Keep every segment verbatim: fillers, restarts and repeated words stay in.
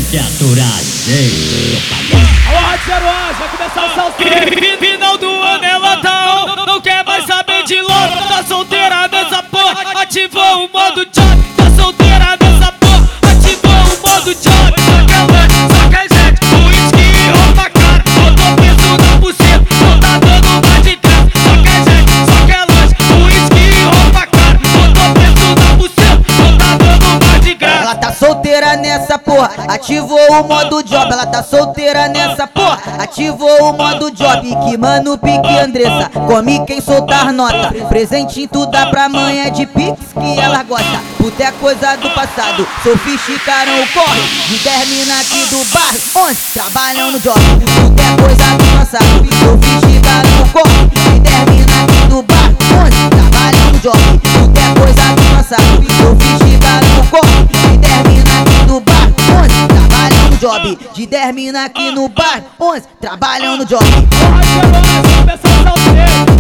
que aturar jeito. Alô, Rádio zero A, vai começar o salseiro. Final do ano ela tá on, não quer mais saber de logo. Tá solteira nessa porra, ativou o modo job. Tá solteira nessa porra, ativou o modo job. Só quer lanche, só quer jet, uísque e roupa cara. Botou peso na buceta, não tá dando mais de graça. Só quer jet, só quer lanche, uísque e roupa cara. Botou peso na buceta, não tá dando mais de graça. Ela tá solteira nessa porra, ativou o modo job. Ela tá solteira nessa porra, ativou o modo job. Que mano, pique Andressa, come quem soltar nota. Presente em tudo dá pra mãe, é de pix que ela gosta. Puta é coisa do passado, sofisticaram o corre. De dez mina aqui do bairro, onde trabalham no job. Puta é coisa do passado, sofisticaram o corre. De dez mina aqui do bairro, onde trabalham no job. Puta é coisa do passado, sofisticaram o corre. De dez mina aqui do bairro, onde trabalham no job. De dez mina aqui no bar, onde trabalham no job. Alô, Rádio zero A, vai começar o salseiro.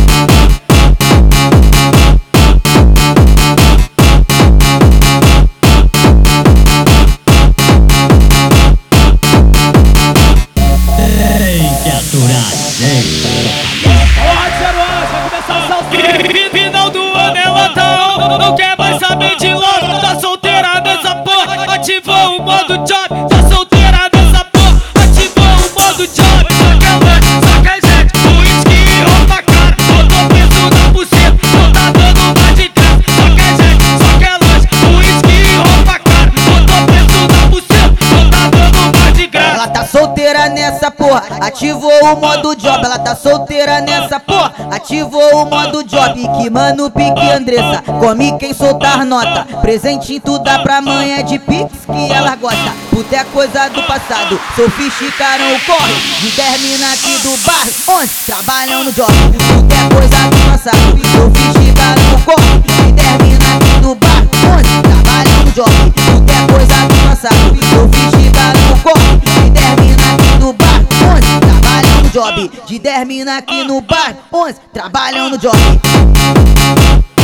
Tem que aturar jeito. Alô, Rádio zero A, vai começar o salseiro. Final do ano ela tá on, não quer mais saber de logo. Tá solteira nessa porra, ativou o modo job. Tá solteira nessa porra, ativou o modo job. Só quer lanche, só quer jet, uísque e roupa cara. Botou peso na buceta, não tá dando mais de graça. Só quer jet, só quer lanche, uísque e roupa cara. Botou peso na buceta, não tá dando mais de graça. Ela tá solteira nessa porra, ativou o modo job. Ela tá solteira nessa porra, ativou o modo job. Que mano, pique Andressa, come quem soltar nota. Presente em tudo dá pra mãe, é de pix que ela gosta. Puta é coisa do passado, sofisticaram o corre. De dez mina aqui do bairro, onde trabalham no job. Puta é coisa do passado, sofisticaram o corre. De dez mina aqui do bairro, onde trabalham no job. Puta é coisa do passado, sofisticaram o corre. De dez mina aqui do bairro, onde trabalham no job. De dez mina aqui no bar, onze trabalham no job.